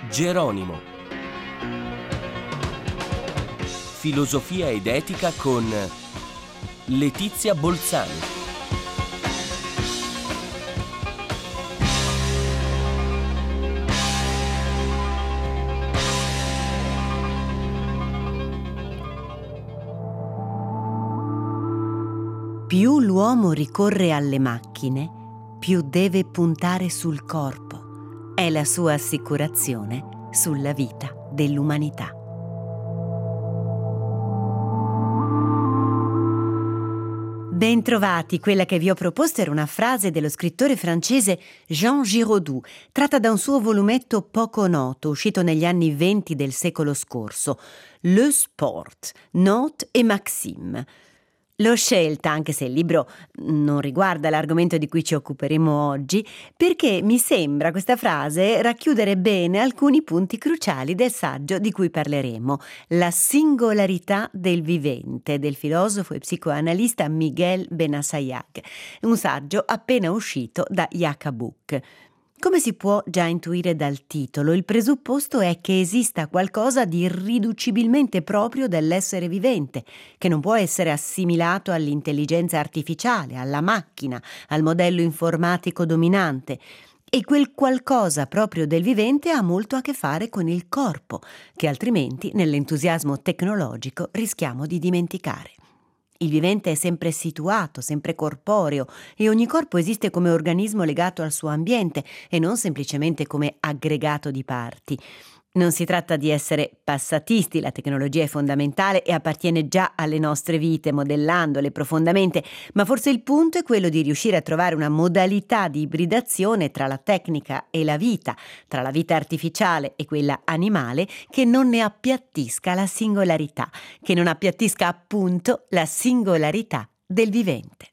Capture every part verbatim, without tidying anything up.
Geronimo. Filosofia ed etica con Letizia Bolzani. Più l'uomo ricorre alle macchine, più deve puntare sul corpo. È la sua assicurazione sulla vita dell'umanità. Bentrovati, quella che vi ho proposto era una frase dello scrittore francese Jean Giraudoux, tratta da un suo volumetto poco noto, uscito negli anni venti del secolo scorso, Le Sport, Notes et Maximes. L'ho scelta, anche se il libro non riguarda l'argomento di cui ci occuperemo oggi, perché mi sembra questa frase racchiudere bene alcuni punti cruciali del saggio di cui parleremo, La singolarità del vivente, del filosofo e psicoanalista Miguel Benassayag, un saggio appena uscito da Yaka Book. Come si può già intuire dal titolo, il presupposto è che esista qualcosa di irriducibilmente proprio dell'essere vivente, che non può essere assimilato all'intelligenza artificiale, alla macchina, al modello informatico dominante. E quel qualcosa proprio del vivente ha molto a che fare con il corpo, che altrimenti, nell'entusiasmo tecnologico, rischiamo di dimenticare. Il vivente è sempre situato, sempre corporeo, e ogni corpo esiste come organismo legato al suo ambiente e non semplicemente come aggregato di parti. Non si tratta di essere passatisti, la tecnologia è fondamentale e appartiene già alle nostre vite, modellandole profondamente, ma forse il punto è quello di riuscire a trovare una modalità di ibridazione tra la tecnica e la vita, tra la vita artificiale e quella animale, che non ne appiattisca la singolarità, che non appiattisca appunto la singolarità del vivente.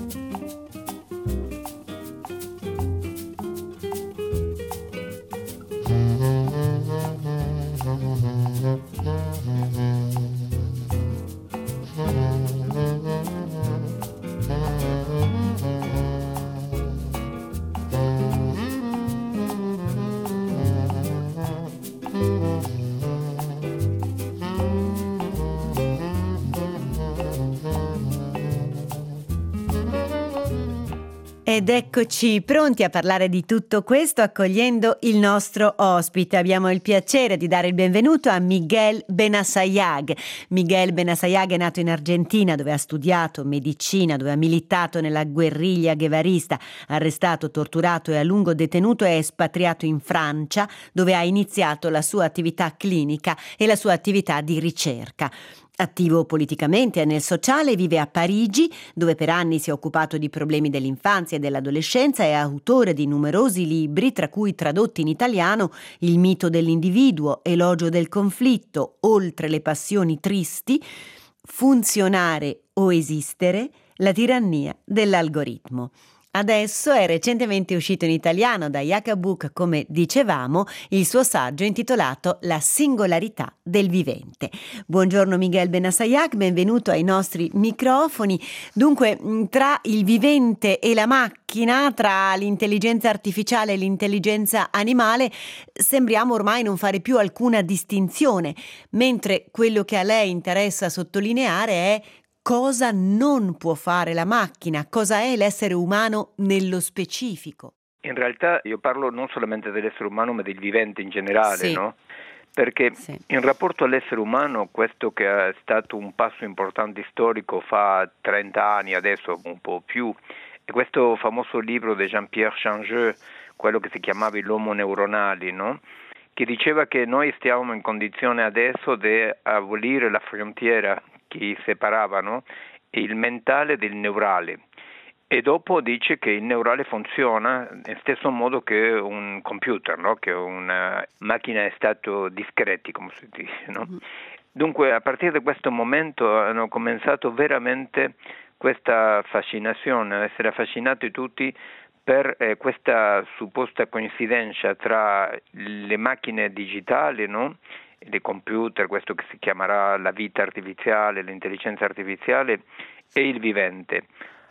Ed eccoci pronti a parlare di tutto questo accogliendo il nostro ospite. Abbiamo il piacere di dare il benvenuto a Miguel Benassayag. Miguel Benassayag è nato in Argentina, dove ha studiato medicina, dove ha militato nella guerriglia guevarista, arrestato, torturato e a lungo detenuto, è espatriato in Francia, dove ha iniziato la sua attività clinica e la sua attività di ricerca. Attivo politicamente e nel sociale, vive a Parigi, dove per anni si è occupato di problemi dell'infanzia e dell'adolescenza, è autore di numerosi libri, tra cui tradotti in italiano Il mito dell'individuo, Elogio del conflitto, Oltre le passioni tristi, Funzionare o esistere, La tirannia dell'algoritmo. Adesso è recentemente uscito in italiano da Yaka Book, come dicevamo, il suo saggio intitolato La singolarità del vivente. Buongiorno Miguel Benassayag, benvenuto ai nostri microfoni. Dunque, tra il vivente e la macchina, tra l'intelligenza artificiale e l'intelligenza animale, sembriamo ormai non fare più alcuna distinzione, mentre quello che a lei interessa sottolineare è cosa non può fare la macchina, cosa è l'essere umano nello specifico. In realtà io parlo non solamente dell'essere umano, ma del vivente in generale, sì. no? Perché sì. in rapporto all'essere umano, questo che è stato un passo importante storico fa trenta anni, adesso un po' più, è questo famoso libro di Jean-Pierre Changeux, quello che si chiamava L'uomo neuronale, no? Che diceva che noi stiamo in condizione adesso di abolire la frontiera che separavano il mentale del neurale, e dopo dice che il neurale funziona nello stesso modo che un computer, no? Che una macchina è stato discreti, come si dice, no? Mm. Dunque a partire da questo momento hanno cominciato veramente questa fascinazione, a essere affascinati tutti per eh, questa supposta coincidenza tra le macchine digitali, no? dei computer, questo che si chiamerà la vita artificiale, l'intelligenza artificiale, e il vivente.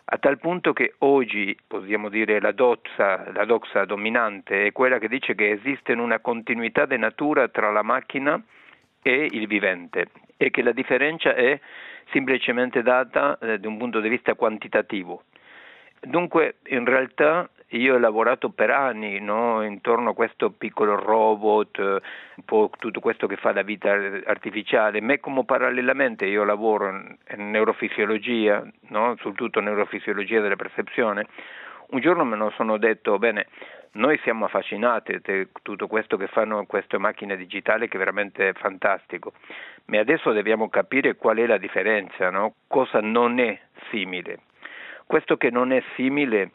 a tal punto che oggi, possiamo dire, la doxa, la doxa dominante è quella che dice che esiste una continuità di natura tra la macchina e il vivente e che la differenza è semplicemente data eh, da un punto di vista quantitativo. Dunque, in realtà io ho lavorato per anni, no, intorno a questo piccolo robot, un po' tutto questo che fa la vita artificiale, ma come parallelamente io lavoro in, in neurofisiologia, no, soprattutto neurofisiologia della percezione, un giorno me lo sono detto, bene, noi siamo affascinati da tutto questo che fanno queste macchine digitali, che è veramente fantastico, ma adesso dobbiamo capire qual è la differenza, no? Cosa non è simile. Questo che non è simile,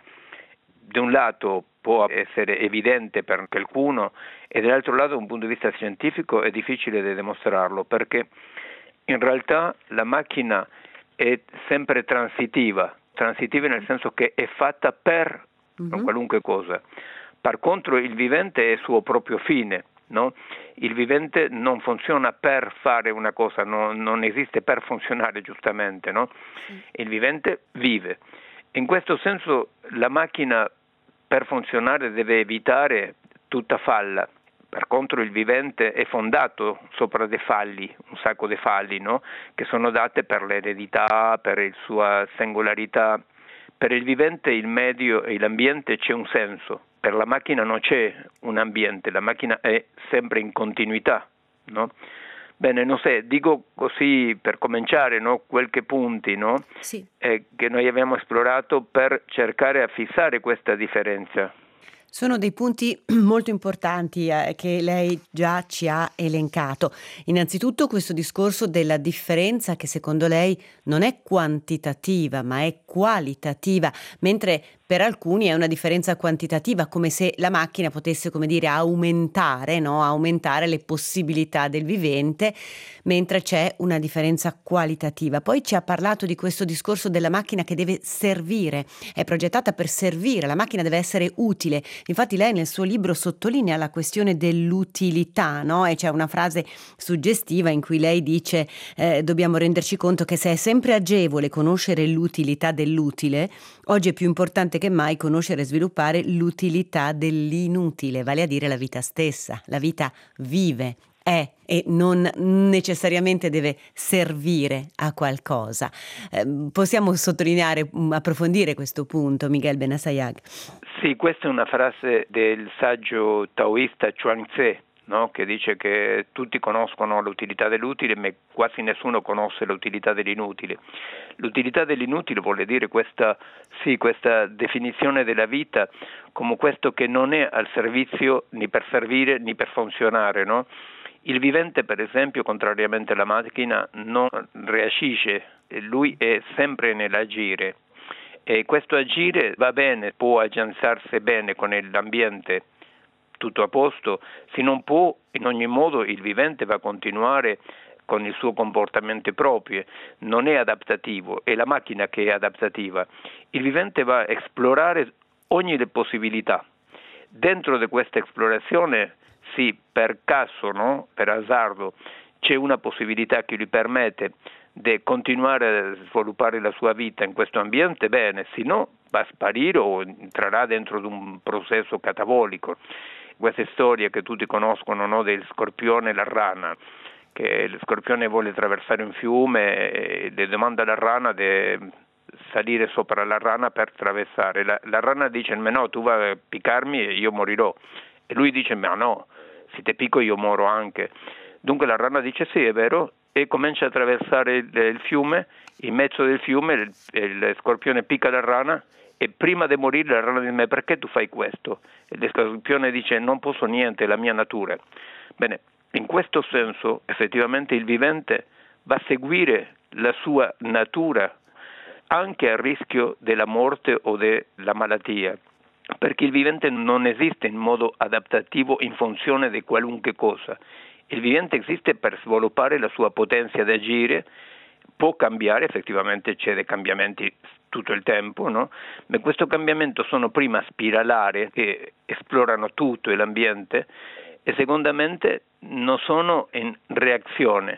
da un lato può essere evidente per qualcuno e dall'altro lato da un punto di vista scientifico è difficile da dimostrarlo, perché in realtà la macchina è sempre transitiva, transitiva nel senso che è fatta per mm-hmm. qualunque cosa. Per contro il vivente è il suo proprio fine, no? Il vivente non funziona per fare una cosa, no, non esiste per funzionare giustamente, no? Sì. Il vivente vive. In questo senso la macchina per funzionare deve evitare tutta falla, per contro il vivente è fondato sopra dei falli, un sacco di falli, no? Che sono date per l'eredità, per la sua singolarità. Per il vivente il medio e l'ambiente c'è un senso, per la macchina non c'è un ambiente, la macchina è sempre in continuità, no? Bene, non so, dico così per cominciare, no, qualche punti, no, sì. eh, che noi abbiamo esplorato per cercare di fissare questa differenza. Sono dei punti molto importanti eh, che lei già ci ha elencato. Innanzitutto questo discorso della differenza che secondo lei non è quantitativa ma è qualitativa, mentre per alcuni è una differenza quantitativa, come se la macchina potesse, come dire, aumentare, no? aumentare le possibilità del vivente, mentre c'è una differenza qualitativa. Poi ci ha parlato di questo discorso della macchina che deve servire, è progettata per servire, la macchina deve essere utile. Infatti lei nel suo libro sottolinea la questione dell'utilità, no? E c'è una frase suggestiva in cui lei dice eh, dobbiamo renderci conto che se è sempre agevole conoscere l'utilità dell'utile, oggi è più importante che mai conoscere e sviluppare l'utilità dell'inutile, vale a dire la vita stessa. La vita vive, è e non necessariamente deve servire a qualcosa. Eh, possiamo sottolineare, approfondire questo punto, Miguel Benassayag? Sì, questa è una frase del saggio taoista Chuang-Tzu, no? Che dice che tutti conoscono l'utilità dell'utile, ma quasi nessuno conosce l'utilità dell'inutile. L'utilità dell'inutile vuole dire questa, sì, questa definizione della vita come questo che non è al servizio né per servire né per funzionare, no? Il vivente, per esempio, contrariamente alla macchina, non reagisce, lui è sempre nell'agire e questo agire va bene, può agganciarsi bene con l'ambiente, tutto a posto, se non può, in ogni modo il vivente va a continuare con il suo comportamento proprio, non è adattativo, è la macchina che è adattativa. Il vivente va a esplorare ogni possibilità. Dentro di questa esplorazione, sì, per caso, no? Per azzardo, c'è una possibilità che gli permette di continuare a sviluppare la sua vita in questo ambiente, bene, se no va a sparire o entrerà dentro di un processo catabolico. Queste storie che tutti conoscono, no? Del scorpione e la rana, che lo scorpione vuole attraversare un fiume e le domanda alla rana di salire sopra la rana per attraversare. La, la rana dice, ma no, tu vai a piccarmi e io morirò. E lui dice, ma no, se ti picco io moro anche. Dunque la rana dice sì, è vero, e comincia a attraversare il, il fiume, in mezzo del fiume il, il scorpione picca la rana e prima di morire la rana dice, ma perché tu fai questo? E lo scorpione dice, non posso niente, è la mia natura. Bene, in questo senso effettivamente il vivente va a seguire la sua natura anche a rischio della morte o della malattia, perché il vivente non esiste in modo adattativo in funzione di qualunque cosa. Il vivente esiste per sviluppare la sua potenza di agire, può cambiare, effettivamente c'è dei cambiamenti tutto il tempo, no? Ma questo cambiamento sono prima spiralari che esplorano tutto l'ambiente e secondamente non sono in reazione.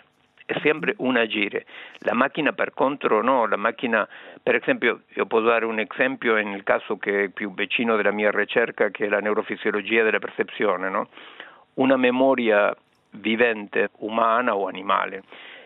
è sempre un agire. La macchina per contro no, la macchina, per esempio, io posso dare un esempio nel caso che è più vicino della mia ricerca, che è la neurofisiologia della percezione, no? Una memoria vivente, umana o animale,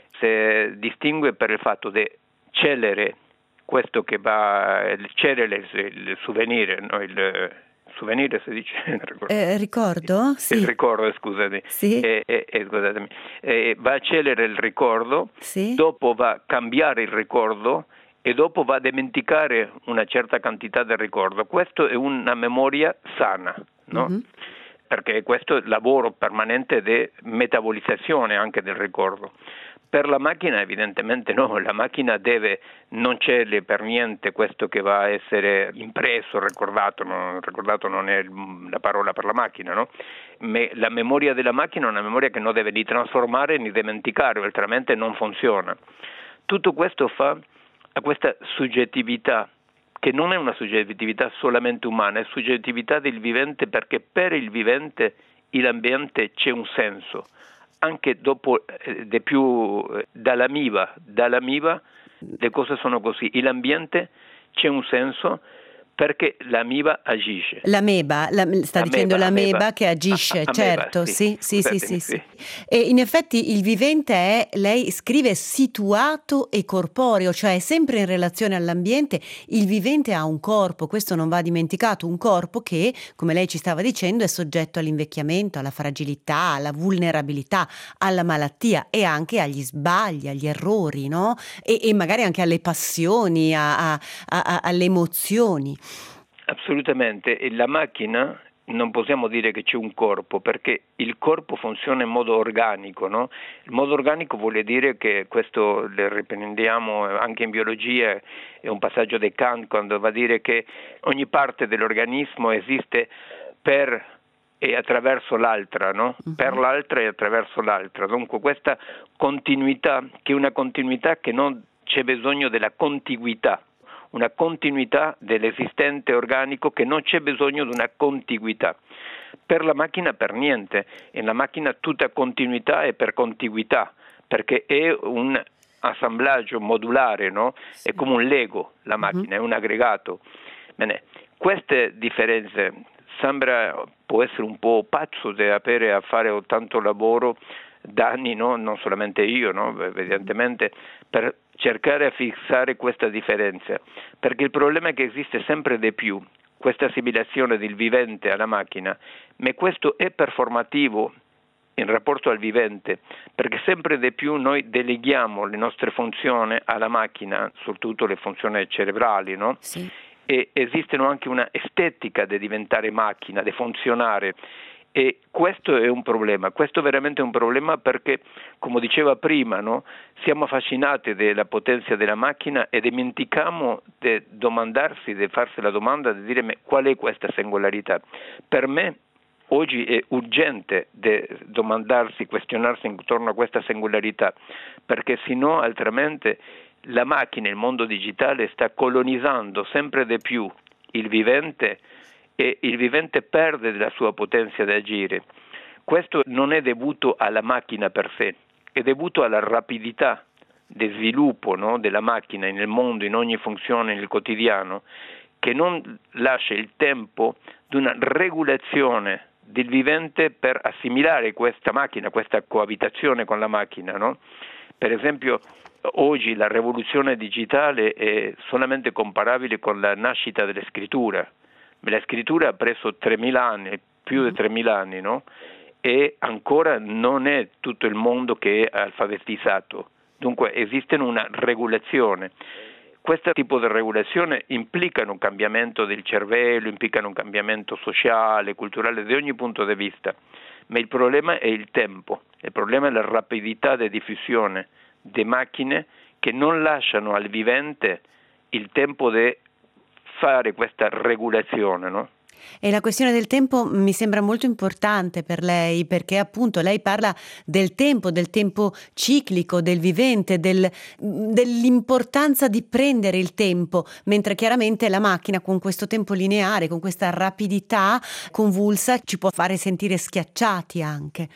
si distingue per il fatto di celere questo che va, il celere, il souvenir, no? il souvenir si dice? Eh, ricordo? Sì. Il ricordo, scusami. Sì. Eh, eh, eh, scusatemi. Eh, va a celere il ricordo, sì. Dopo va a cambiare il ricordo e dopo va a dimenticare una certa quantità del ricordo. Questo è una memoria sana, no? Mm-hmm. Perché questo è il lavoro permanente di metabolizzazione anche del ricordo. Per la macchina evidentemente no, la macchina deve, non c'è per niente questo che va a essere impresso, ricordato, non, ricordato non è la parola per la macchina, no? La memoria della macchina è una memoria che non deve ni trasformare ni dimenticare, altrimenti non funziona. Tutto questo fa a questa soggettività, che non è una soggettività solamente umana, è soggettività del vivente, perché per il vivente l'ambiente c'è un senso. Anche dopo eh, di più eh, dall'amiba, dall'amiba le cose sono così, l'ambiente c'è un senso perché l'amiba agisce. L'ameba, la, sta l'ameba, dicendo l'ameba, l'ameba che agisce, a, a, certo, ameba, sì, sì, sì, sì, sì, sì. E in effetti il vivente è, lei scrive, situato e corporeo, cioè è sempre in relazione all'ambiente. Il vivente ha un corpo, questo non va dimenticato, un corpo che, come lei ci stava dicendo, è soggetto all'invecchiamento, alla fragilità, alla vulnerabilità, alla malattia e anche agli sbagli, agli errori, no? E, e magari anche alle passioni, a, a, a, alle emozioni. Assolutamente, e la macchina non possiamo dire che c'è un corpo, perché il corpo funziona in modo organico, no? Il modo organico vuol dire che, questo lo riprendiamo anche in biologia, è un passaggio di Kant quando va a dire che ogni parte dell'organismo esiste per e attraverso l'altra, no? Uh-huh. Per l'altra e attraverso l'altra. Dunque questa continuità, che è una continuità che non c'è bisogno della contiguità, una continuità dell'esistente organico, che non c'è bisogno di una contiguità. Per la macchina per niente, in la macchina tutta continuità è per contiguità, perché è un assemblaggio modulare, no? Sì. È come un Lego la macchina, uh-huh. È un aggregato. Bene, queste differenze sembra, può essere un po' pazzo di avere a fare tanto lavoro da anni, no? Non solamente io, no? Evidentemente, per cercare a fissare questa differenza, perché il problema è che esiste sempre di più questa assimilazione del vivente alla macchina, ma questo è performativo in rapporto al vivente, perché sempre di più noi deleghiamo le nostre funzioni alla macchina, soprattutto le funzioni cerebrali, no? Sì. E esistono anche una estetica di diventare macchina, di funzionare. E questo è un problema, questo è veramente un problema, perché, come diceva prima, no? Siamo affascinati della potenza della macchina e dimentichiamo di domandarsi, di farsi la domanda di dire: ma qual è questa singolarità? Per me oggi è urgente di domandarsi, questionarsi intorno a questa singolarità, perché sennò altrimenti la macchina, il mondo digitale, sta colonizzando sempre di più il vivente, e il vivente perde la sua potenza di agire. Questo non è dovuto alla macchina per sé, è dovuto alla rapidità di sviluppo, no, della macchina nel mondo, in ogni funzione, nel quotidiano, che non lascia il tempo di una regolazione del vivente per assimilare questa macchina, questa coabitazione con la macchina, no? Per esempio, oggi la rivoluzione digitale è solamente comparabile con la nascita della scrittura. La scrittura ha preso tremila anni, più di tremila anni, no? E ancora non è tutto il mondo che è alfabetizzato. Dunque esiste una regolazione. Questo tipo di regolazione implica un cambiamento del cervello, implica un cambiamento sociale, culturale, di ogni punto di vista. Ma il problema è il tempo, il problema è la rapidità di diffusione di macchine che non lasciano al vivente il tempo di fare questa regolazione, no? E la questione del tempo mi sembra molto importante per lei, perché appunto lei parla del tempo, del tempo ciclico, del vivente, del, dell'importanza di prendere il tempo, mentre chiaramente la macchina, con questo tempo lineare, con questa rapidità convulsa, ci può fare sentire schiacciati anche.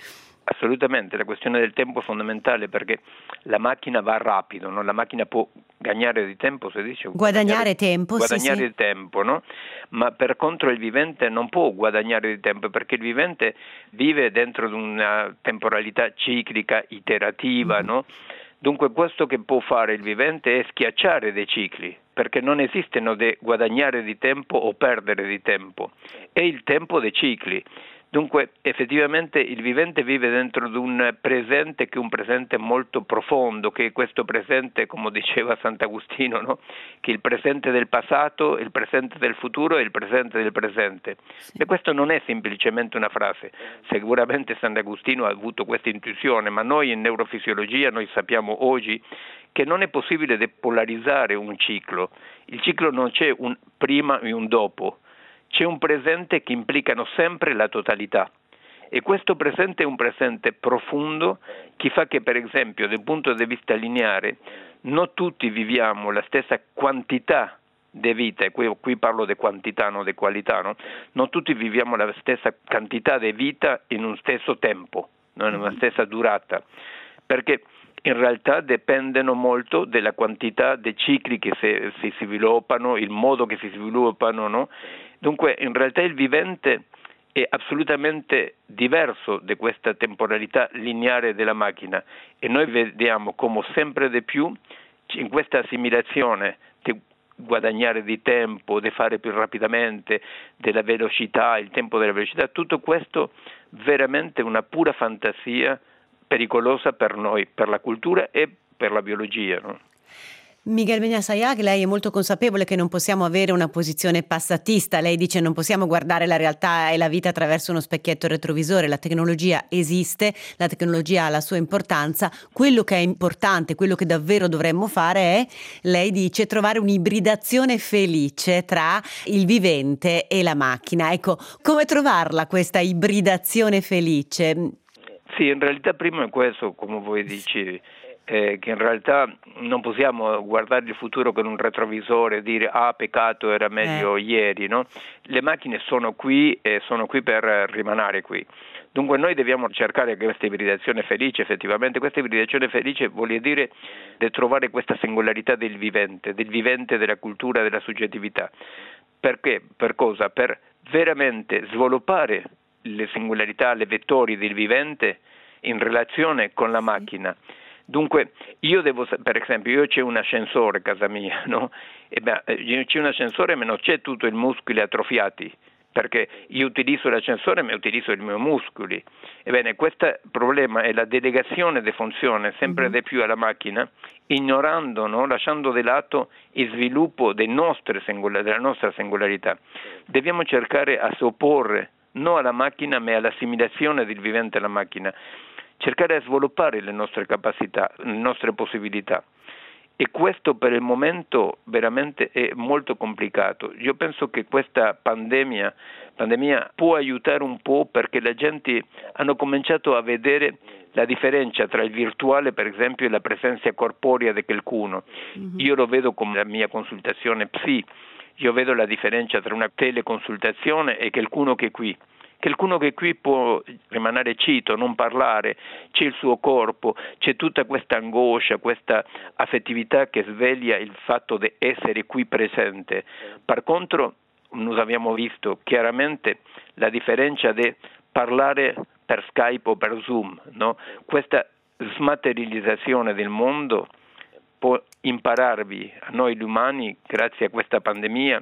Assolutamente, la questione del tempo è fondamentale perché la macchina va rapido, no? La macchina può guadagnare di tempo, si dice? Guadagnare, guadagnare tempo, guadagnare sì, di sì. tempo, no? Ma per contro il vivente non può guadagnare di tempo perché il vivente vive dentro di una temporalità ciclica, iterativa, mm-hmm. no? Dunque questo che può fare il vivente è schiacciare dei cicli, perché non esistono di guadagnare di tempo o perdere di tempo, è il tempo dei cicli. Dunque effettivamente il vivente vive dentro di un presente che è un presente molto profondo, che è questo presente, come diceva Sant'Agostino, no? Che il presente del passato, il presente del futuro e il presente del presente. Sì. E questo non è semplicemente una frase, sicuramente Sant'Agostino ha avuto questa intuizione, ma noi in neurofisiologia noi sappiamo oggi che non è possibile depolarizzare un ciclo, il ciclo non c'è un prima e un dopo. C'è un presente che implicano sempre la totalità e questo presente è un presente profondo che fa che per esempio dal punto di vista lineare non tutti viviamo la stessa quantità di vita, e qui, qui parlo di quantità, non di qualità, no? Non tutti viviamo la stessa quantità di vita in un stesso tempo, no? In una stessa durata, perché in realtà dipendono molto dalla quantità di cicli che si, si sviluppano, il modo che si sviluppano, no? Dunque in realtà il vivente è assolutamente diverso da questa temporalità lineare della macchina e noi vediamo come sempre di più in questa assimilazione di guadagnare di tempo, di fare più rapidamente, della velocità, il tempo della velocità, tutto questo veramente una pura fantasia pericolosa per noi, per la cultura e per la biologia, no? Miguel Benassayag, lei è molto consapevole che non possiamo avere una posizione passatista. Lei dice non possiamo guardare la realtà e la vita attraverso uno specchietto retrovisore. La tecnologia esiste, la tecnologia ha la sua importanza. Quello che è importante, quello che davvero dovremmo fare è, lei dice, trovare un'ibridazione felice tra il vivente e la macchina. Ecco, come trovarla questa ibridazione felice? Sì, in realtà prima è questo, come voi dicevi. Eh, che in realtà non possiamo guardare il futuro con un retrovisore e dire ah peccato era meglio eh. ieri, no? Le macchine sono qui e sono qui per rimanere qui. Dunque noi dobbiamo cercare questa ibridazione felice, effettivamente questa ibridazione felice vuol dire di trovare questa singolarità del vivente, del vivente, della cultura, della soggettività. Perché? Per cosa? Per veramente sviluppare le singolarità, le vettori del vivente in relazione con la macchina. Dunque io devo, per esempio, io c'è un ascensore a casa mia, no? E beh, c'è un ascensore ma non c'è tutto i muscoli atrofiati, perché io utilizzo l'ascensore ma utilizzo i miei muscoli. Ebbene, questo problema è la delegazione di funzione sempre di più alla macchina, ignorando, no? Lasciando di lato il sviluppo dei nostre singol- della nostra singolarità. Dobbiamo cercare a sopporre non alla macchina ma all'assimilazione del vivente alla macchina. Cercare di sviluppare le nostre capacità, le nostre possibilità e questo per il momento veramente è molto complicato. Io penso che questa pandemia, pandemia può aiutare un po' perché la gente hanno cominciato a vedere la differenza tra il virtuale per esempio e la presenza corporea di qualcuno. Mm-hmm. Io lo vedo con la mia consultazione psi, io vedo la differenza tra una teleconsultazione e qualcuno che è qui. Qualcuno che qui può rimanere zitto, non parlare, c'è il suo corpo, c'è tutta questa angoscia, questa affettività che sveglia il fatto di essere qui presente. Per contro, noi abbiamo visto chiaramente la differenza di parlare per Skype o per Zoom, no? Questa smaterializzazione del mondo può impararvi a noi umani, grazie a questa pandemia,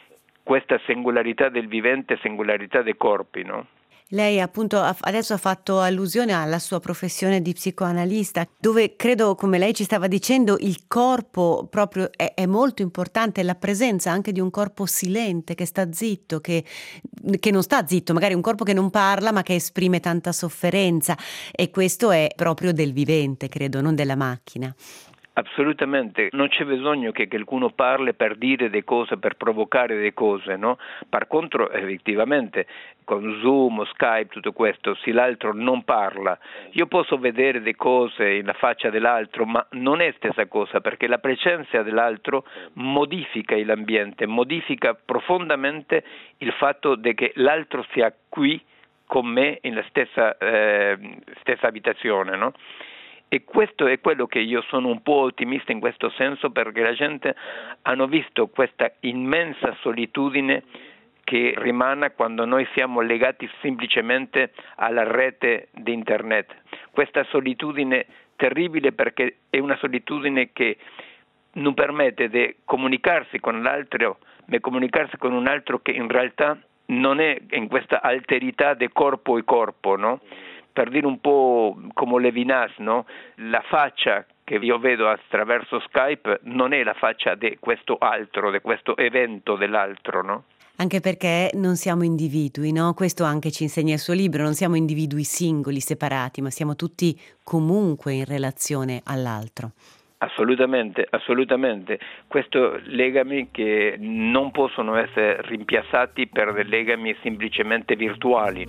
questa singolarità del vivente, singolarità dei corpi, no? Lei appunto adesso ha fatto allusione alla sua professione di psicoanalista, dove credo, come lei ci stava dicendo, il corpo proprio è, è molto importante, la presenza anche di un corpo silente, che sta zitto, che, che non sta zitto, magari un corpo che non parla ma che esprime tanta sofferenza, e questo è proprio del vivente, credo, non della macchina. Assolutamente, non c'è bisogno che qualcuno parli per dire delle cose, per provocare delle cose, no? Per contro, effettivamente, con Zoom, Skype, tutto questo, se l'altro non parla, io posso vedere delle cose nella faccia dell'altro, ma non è stessa cosa, perché la presenza dell'altro modifica l'ambiente, modifica profondamente il fatto di che l'altro sia qui con me nella stessa, eh, stessa abitazione, no? E questo è quello che io sono un po' ottimista in questo senso, perché la gente hanno visto questa immensa solitudine che rimane quando noi siamo legati semplicemente alla rete di internet. Questa solitudine terribile, perché è una solitudine che non permette di comunicarsi con l'altro, ma comunicarsi con un altro che in realtà non è in questa alterità di corpo e corpo, no? Per dire un po' come Levinas, no? La faccia che io vedo attraverso Skype non è la faccia di questo altro, di questo evento dell'altro, no? Anche perché non siamo individui, no? Questo anche ci insegna il suo libro, non siamo individui singoli, separati, ma siamo tutti comunque in relazione all'altro. Assolutamente, assolutamente. Questo legami che non possono essere rimpiazzati per dei legami semplicemente virtuali.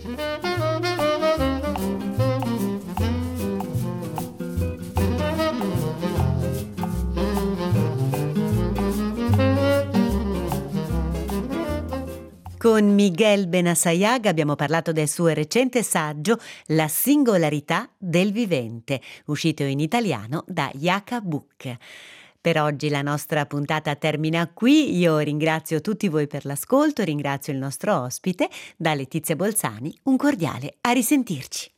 Con Miguel Benassayag abbiamo parlato del suo recente saggio La singolarità del vivente, uscito in italiano da Yaka Book. Per oggi la nostra puntata termina qui. Io ringrazio tutti voi per l'ascolto, ringrazio il nostro ospite. Da Letizia Bolzani un cordiale a risentirci.